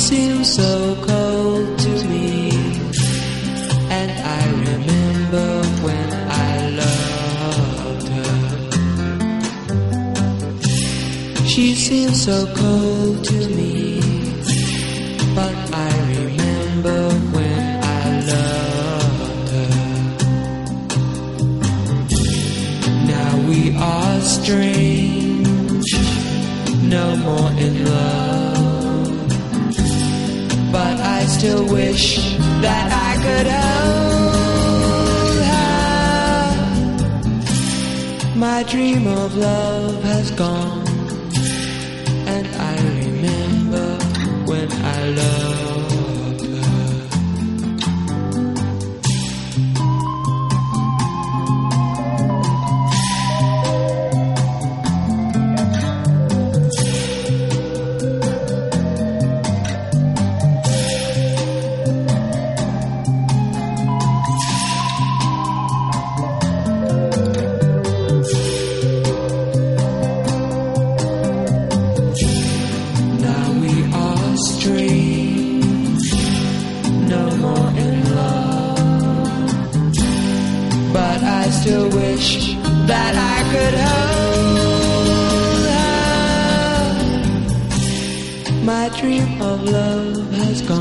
seems so cold to me, and I remember when I loved her. She seems so cold to me, but I remember when I loved her. Now we are strange, no more in love, but I still wish that I could hold her. My dream of love has gone, and I remember when I loved her. Still wish that I could hold her. My dream of love has gone.